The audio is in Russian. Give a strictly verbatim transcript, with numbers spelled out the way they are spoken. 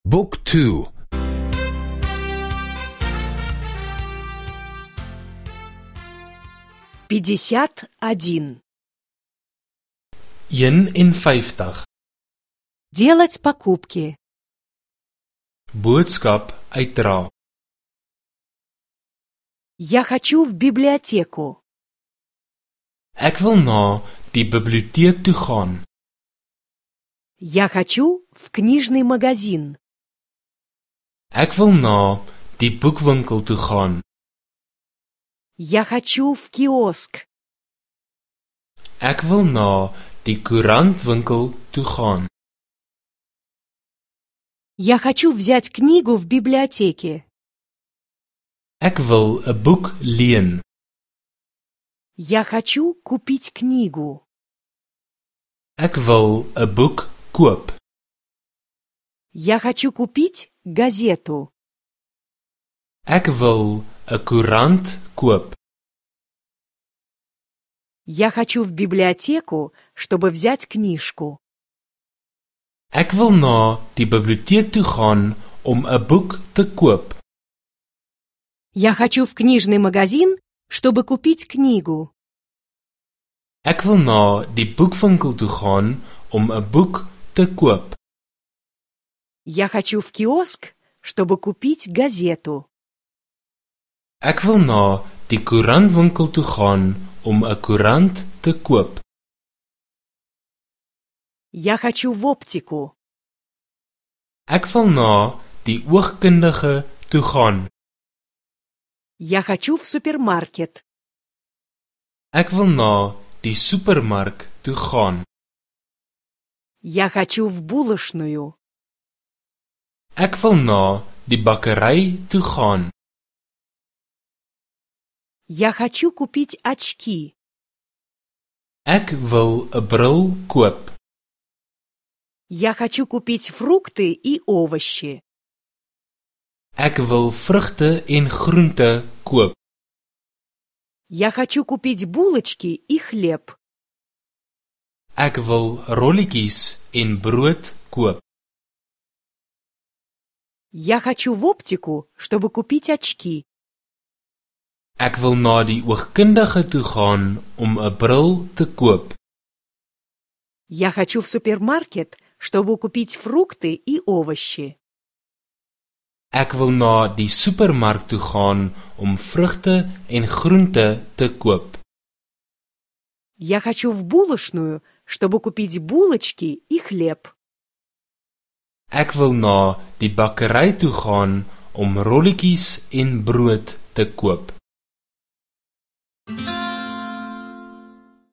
بوك تو пятьдесят один. eenenvyftig. Делать покупки. Boodskap uitdra. Я хочу в библиотеку. Ek wil na die biblioteek toe gaan. Я хочу в книжный магазин. Ek wil na die boekwinkel toe gaan. Я хочу в киоск. Ek wil na die koerantwinkel toe gaan. Я хочу взять книгу в библиотеке. Ek wil 'n boek leen. Я хочу купить книгу. Ek wil 'n boek koop. Я хочу купить газету. Ek wil 'n koerant koop. Я хочу в библиотеку, чтобы взять книжку. Ek wil na die biblioteek toe gaan om 'n boek te koop. Я хочу в книжный магазин, чтобы купить книгу. Ek wil na die boekwinkel toe gaan om 'n boek te koop. Я хочу в киоск, чтобы купить газету. Ek wil na die koerantwinkel toe gaan om 'n koerant te koop. Я хочу в оптику. Ek wil na die oogkundige toe gaan. Я хочу в супермаркет. Ek wil na die supermark toe gaan. Я хочу в булочную. Ek wil na die bakkery toe gaan. Я хочу купить очки. Ek wil 'n bril koop. Я хочу купить фрукты и овощи. Ek wil vrugte en groente koop. Я хочу купить булочки и хлеб. Ek wil rolletjies en brood koop. Я хочу в оптику, чтобы купить очки. Ek wil na die oogkundige toe gaan om 'n bril te koop. Я хочу в супермаркет, чтобы купить фрукты и овощи. Ek wil na die supermark toe gaan om vrugte en groente te koop. Я хочу в булочную, чтобы купить булочки и хлеб. Ek wil na die bakkery toe gaan om rolletjies en brood te koop.